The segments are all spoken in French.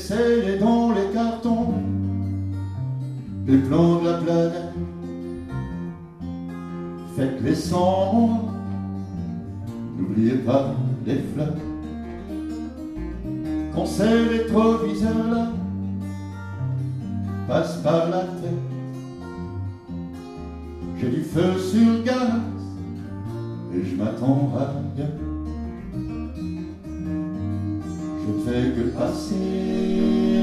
scellés dans les cartons les plans de la planète. Faites-les sans moi, n'oubliez pas les fleurs. Quand ces rétroviseurs-là passent par la tête, j'ai du feu sur le gaz et je m'attends à rien. Je ne fais que passer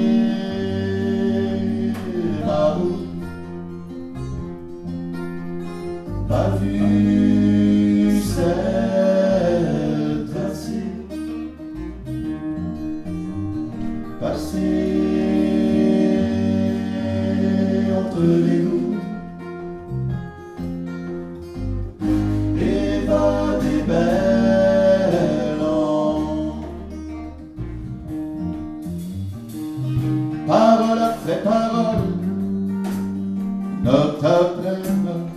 ma route, pas vu cette tracé, passer entre les loups. Des belles langues, parole après parole, note après note,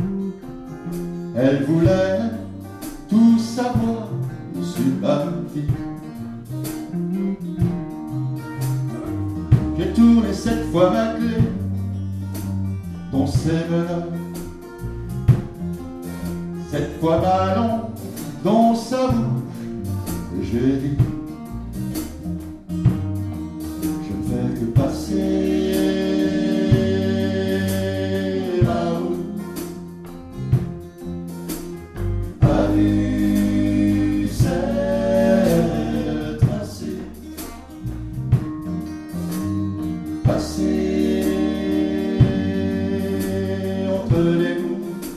elle voulait tout savoir sur ma vie. J'ai tourné 7 fois ma clé dans ses menottes, 7 fois ma langue dans sa bouche, et j'ai dit, je ne fais que passer ma route, pas vu cette tracé, passer entre les loups.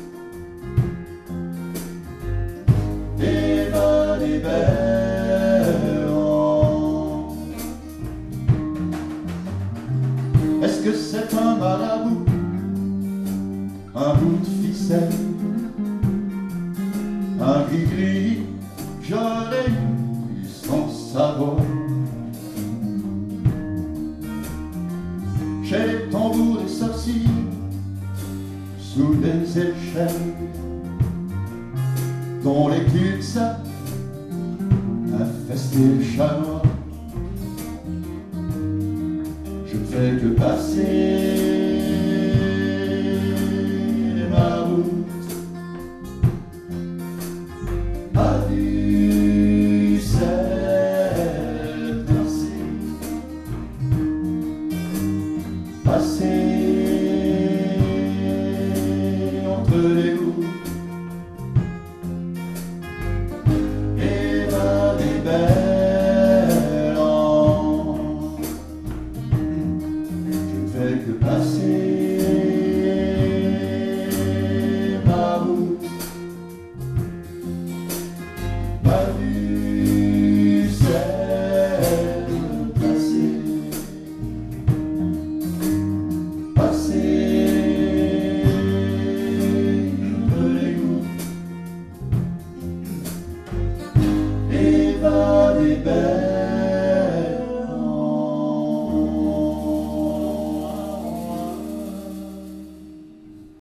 Est-ce que c'est un marabout, un bout de ficelle, un gris-gris, je l'ai eu sans savoir. Chez les tambours et sorciers, sous des échelles, dans les cul-de-sac, infestés de chats noirs. Je ne fais que passer